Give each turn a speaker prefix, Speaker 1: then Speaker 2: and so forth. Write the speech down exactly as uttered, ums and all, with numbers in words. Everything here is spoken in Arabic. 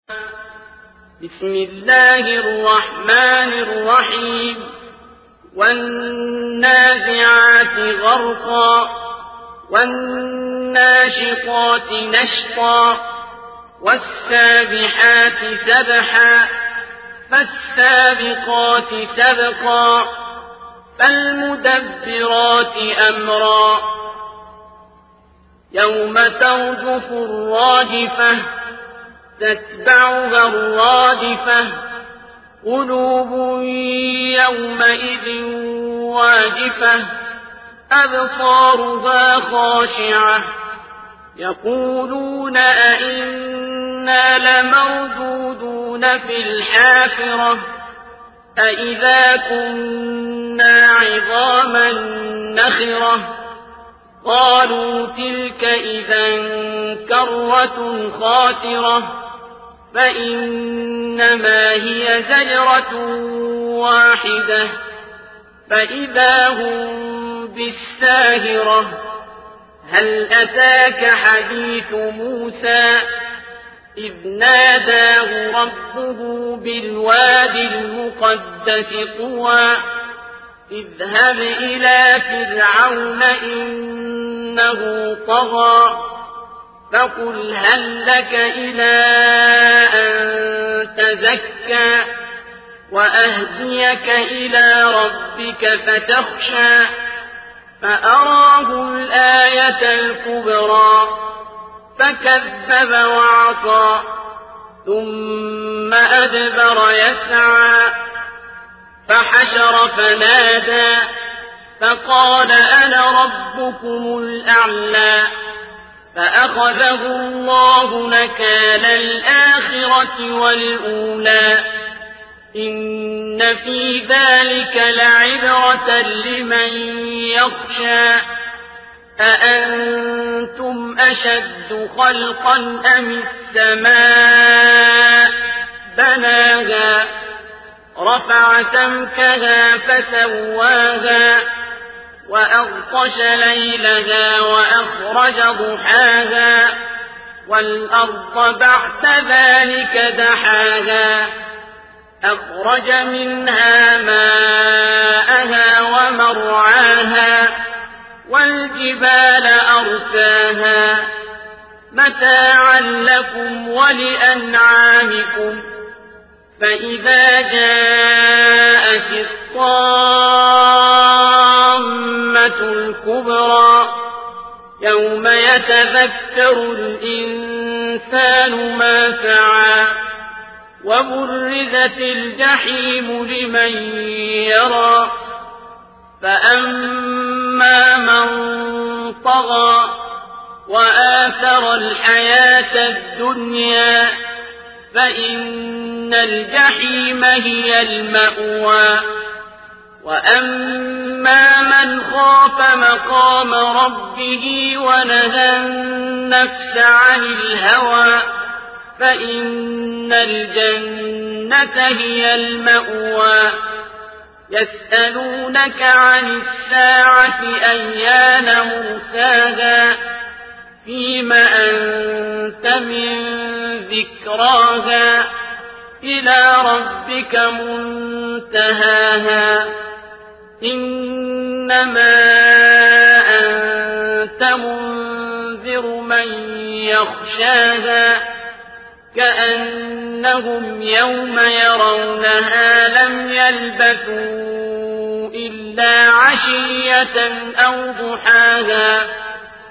Speaker 1: بسم الله الرحمن الرحيم والنازعات غرقا والناشطات نشطا والسابحات سبحا فالسابقات سبقا فالمدبرات أمرا يوم ترجف الراجفة تتبعها الرادفة قلوب يومئذ واجفة أبصارها خاشعة يقولون أئنا لمردودون في الحافرة أئذا كنا عظاما نخرة قالوا تلك إذا كرة خاسرة فإنما هي زجرة واحدة فإذا هم بالساهرة هل أتاك حديث موسى إذ ناداه ربه بالوادي المقدس طوى اذهب إلى فرعون إنه طغى فقل هل لك إلى أن تزكى وأهديك إلى ربك فتخشى فأراه الآية الكبرى فكذب وعصى ثم أدبر يسعى فحشر فنادى فقال أنا ربكم الأعلى فأخذه الله نكال الآخرة والأولى إن في ذلك لعبرة لمن يخشى أأنتم أشد خلقا أم السماء بناها رفع سمكها فسواها وأغطش ليلها وأخرج ضحاها والأرض بعد ذلك دحاها أخرج منها ماءها ومرعاها والجبال أرساها متاعا لكم ولأنعامكم فإذا جاءت الطامة الكبرى يوم يتذكر الإنسان ما سعى وبرزت الجحيم لمن يرى فأما من طغى وآثر الحياة الدنيا فإن الجحيم هي المأوى وأما من خاف مقام ربه ونهى النفس عن الهوى فإن الجنة هي المأوى يسألونك عن الساعة أيان مرساها فيم أنت من ذكراها إلى ربك منتهاها إنما أنت منذر من يخشاها كأنهم يوم يرونها لم يلبثوا إلا عشية أو ضحاها